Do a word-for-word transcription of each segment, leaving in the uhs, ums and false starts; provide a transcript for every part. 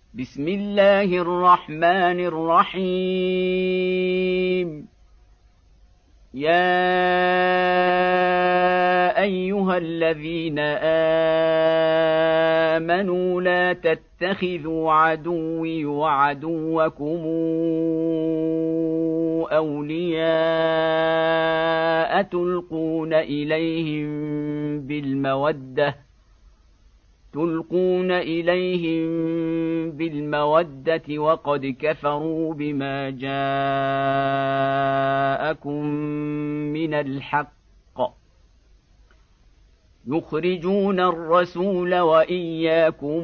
بسم الله الرحمن الرحيم. يا أيها الذين آمنوا لا تتخذوا عدوي وعدوكم أولياء تلقون إليهم بالمودة تلقون إليهم بالمودة وقد كفروا بما جاءكم من الحق يخرجون الرسول وإياكم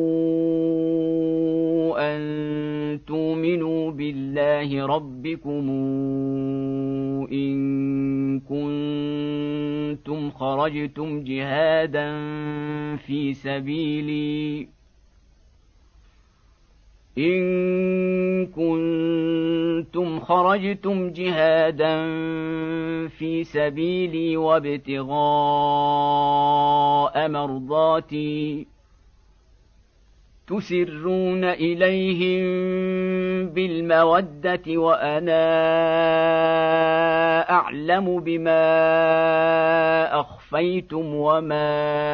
أن تؤمنوا بالله ربكم إن كنتم خرجتم جهادا في سبيلي إن كنتم خرجتم جهادا في سبيلي وابتغاء مرضاتي تسرون إليهم بالمودة وأنا أعلم بما أخفيتم وما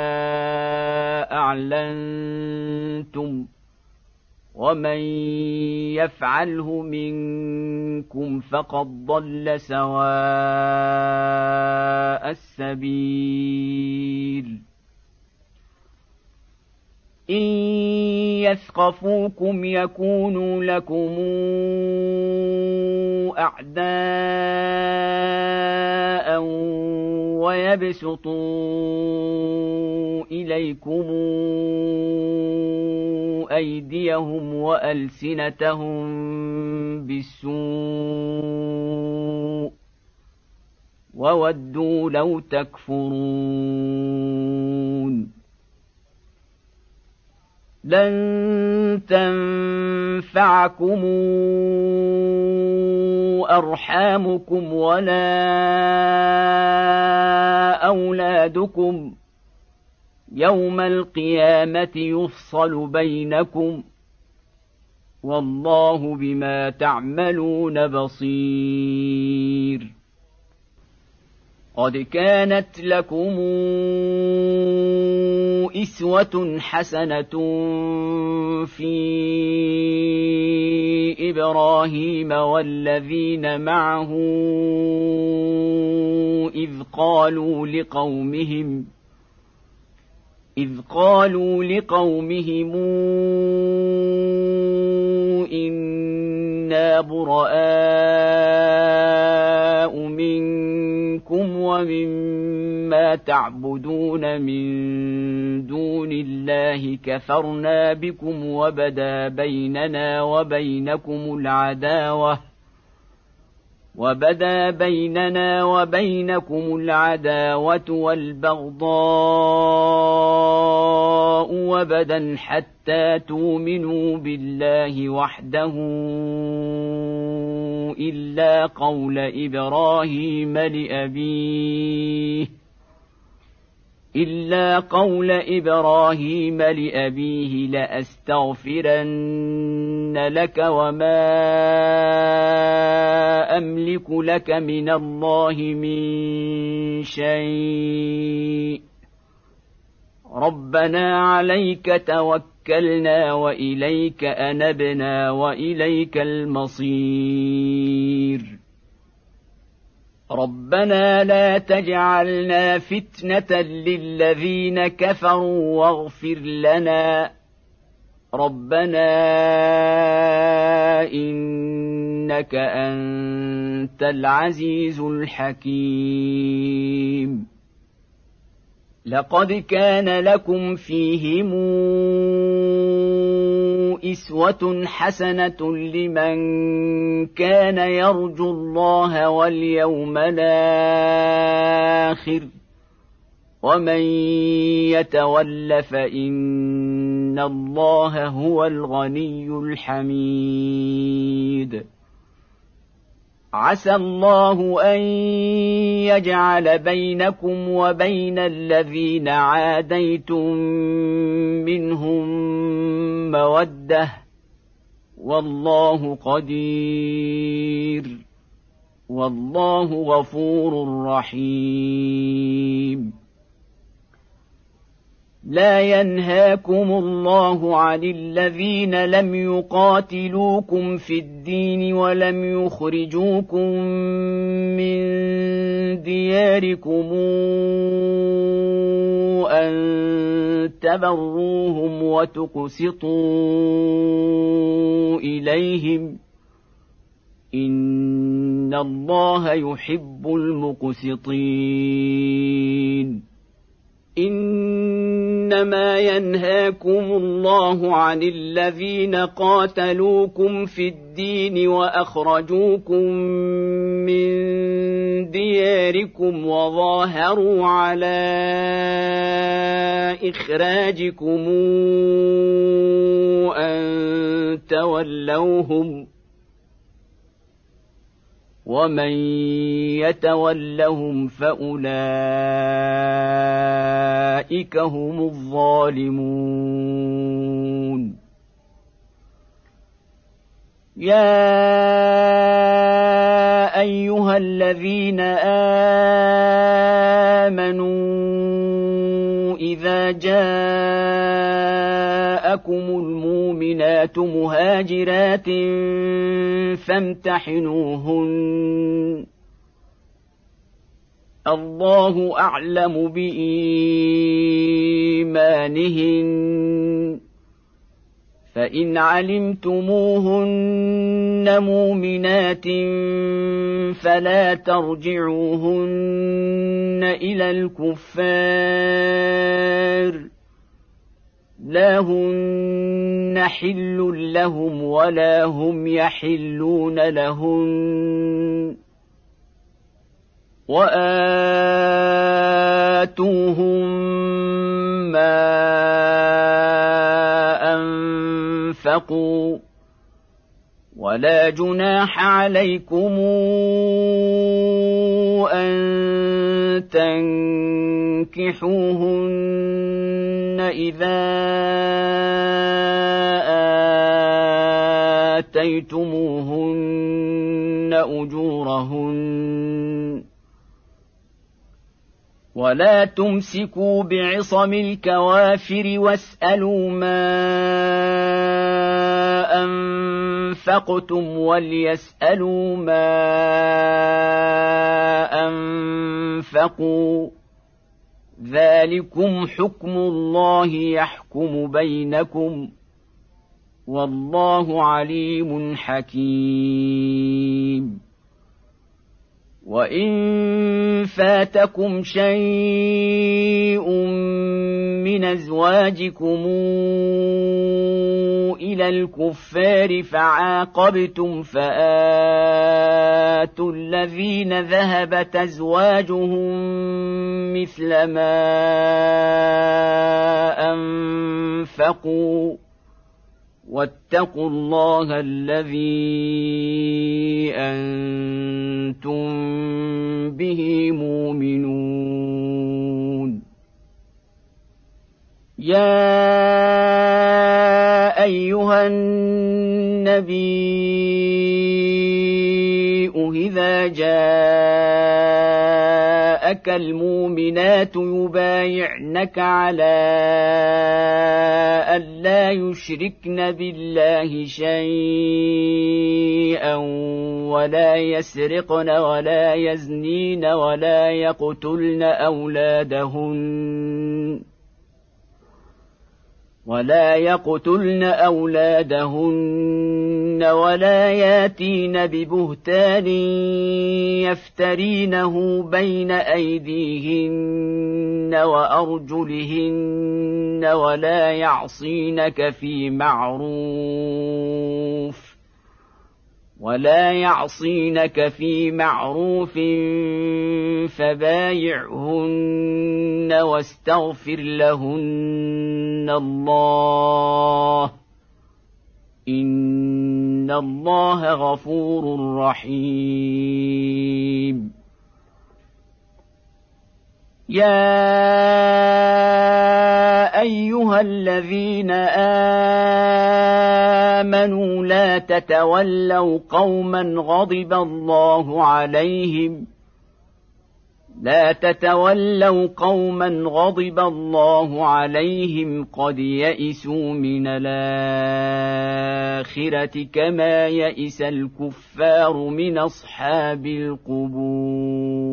أعلنتم ومن يفعله منكم فقد ضل سواء السبيل. إن يثقفوكم يكونوا لكم أعداء ويبسطوا إليكم أيديهم وألسنتهم بالسوء وودوا لو تكفرون. لن تنفعكم أرحامكم ولا أولادكم يوم القيامة يفصل بينكم والله بما تعملون بصير. قد كانت لكم إسوة حسنة في إبراهيم والذين معه إذ قالوا لقومهم إذ قالوا لقومهم إنا براء منكم ومما تعبدون من دون الله كفرنا بكم وبدا بيننا وبينكم العداوة وبدا بيننا وبينكم العداوة والبغضاء وبدا حتى تؤمنوا بالله وحده إلا قول إبراهيم لأبيه إلا قول إبراهيم لأبيه لأستغفرن لك وما أملك لك من الله من شيء ربنا عليك توكلنا وإليك أنبنا وإليك المصير. ربنا لا تجعلنا فتنة للذين كفروا واغفر لنا ربنا إنك أنت العزيز الحكيم. لقد كان لكم فيهم إسوة حسنة لمن كان يرجو الله واليوم الآخر ومن يتول فإن الله هو الغني الحميد. عسى الله أن يجعل بينكم وبين الذين عاديتم منهم مودة والله قدير والله غفور رحيم. لا ينهاكم الله عن الذين لم يقاتلوكم في الدين ولم يخرجوكم من دياركم أن تبروهم وتقسطوا إليهم إن الله يحب المقسطين. إنما ينهاكم الله عن الذين قاتلوكم في الدين وأخرجوكم من دياركم وظاهروا على إخراجكم أن تولوهم ومن يتولهم فأولئك هم الظالمون. يا أيها الذين آمنوا إذا جاءكم المؤمنات مهاجرات فامتحنوهن الله أعلم بإيمانهن فإن علمتموهن مؤمنات فلا ترجعوهن إلى الكفار لا هن حل لهم ولا هم يحلون لهن وآتوهم ما أنفقوا ولا جناح عليكم أن تنكحوهن إذا آتيتموهن أجورهن ولا تمسكوا بعصم الكوافر واسألوا ما أنفقتم وليسألوا ما أنفقوا ذلكم حكم الله يحكم بينكم والله عليم حكيم. وإن فاتكم شيء من أزواجكم إلى الكفار فعاقبتم فآتوا الذين ذهبت أزواجهم مثل ما أنفقوا واتقوا الله الذي أنتم به مؤمنون. يا أيها النبي إذا جاءك المؤمنات يبايعنك على ألا يشركن بالله شيئا ولا يسرقن ولا يزنين ولا يقتلن أولادهن ولا يقتلن أولادهن ولا ياتين ببهتان يفترينه بين أيديهن وأرجلهن ولا يعصينك في معروف ولا يعصينك في معروف فبايعهن واستغفر لهن الله إن الله غفور رحيم. يا أيها الذين آمنوا لا تتولوا قوما غضب الله عليهم لا تتولوا قوما غضب الله عليهم قد يئسوا من الآخرة كما يئس الكفار من أصحاب القبور.